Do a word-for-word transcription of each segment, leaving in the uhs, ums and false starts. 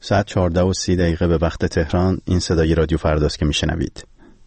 ساعت چهارده و سی دقیقه به وقت تهران. این صدای رادیو فرداست که میشنوید.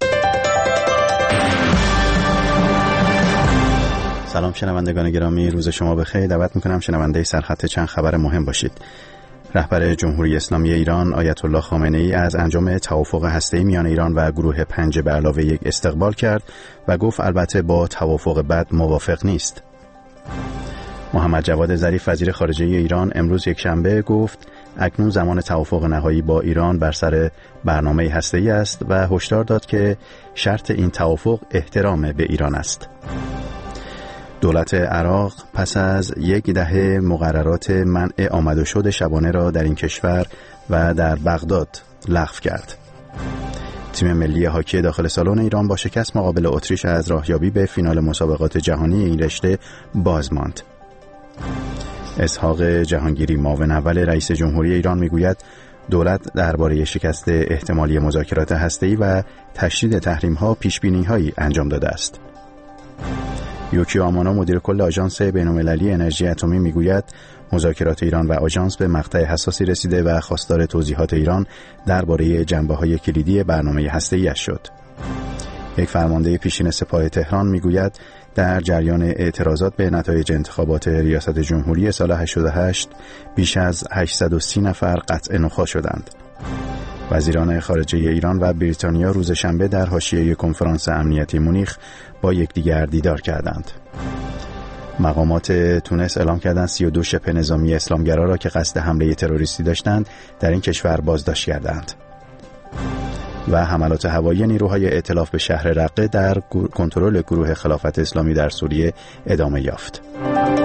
سلام شنوندگان گرامی، روز شما بخیر. دعوت میکنم شنونده سرخط چند خبر مهم باشید. رهبر جمهوری اسلامی ایران آیت الله خامنه ای از انجام توافق هسته‌ای میان ایران و گروه پنج به علاوه یک استقبال کرد و گفت البته با توافق بد موافق نیست. محمد جواد ظریف وزیر خارجه ایران امروز یکشنبه گفت اکنون زمان توافق نهایی با ایران بر سر برنامه هسته‌ای است و هشدار داد که شرط این توافق احترام به ایران است. دولت عراق پس از یک دهه مقررات منع آمد و شد شبانه را در این کشور و در بغداد لغو کرد. تیم ملی هاکی داخل سالن ایران با شکست مقابل اتریش از راهیابی به فینال مسابقات جهانی این رشته باز ماند. اسحاق جهانگیری معاون اول رئیس جمهوری ایران میگوید دولت درباره شکست احتمالی مذاکرات هسته‌ای و تشدید تحریم‌ها پیش‌بینی‌هایی انجام داده است. یوکی آمانا مدیر کل آژانس بین‌المللی انرژی اتمی میگوید مذاکرات ایران و آژانس به مقطع حساسی رسیده و خواستار توضیحات ایران درباره جنبه‌های کلیدی برنامه هسته‌ای‌اش شد. یک فرمانده پیشین سپاه تهران میگوید در جریان اعتراضات به نتایج انتخابات ریاست جمهوری سال هشتاد و هشت بیش از هشتصد و سی نفر قطع نخواه شدند. وزیران خارجه ایران و بریتانیا روز شنبه در حاشیه کنفرانس امنیتی مونیخ با یکدیگر دیدار کردند. مقامات تونس اعلام کردند سی و دو شبه نظامی اسلامگرا را که قصد حمله تروریستی داشتند در این کشور بازداشت کردند. و حملات هوایی نیروهای ائتلاف به شهر رقه در کنترل گروه خلافت اسلامی در سوریه ادامه یافت.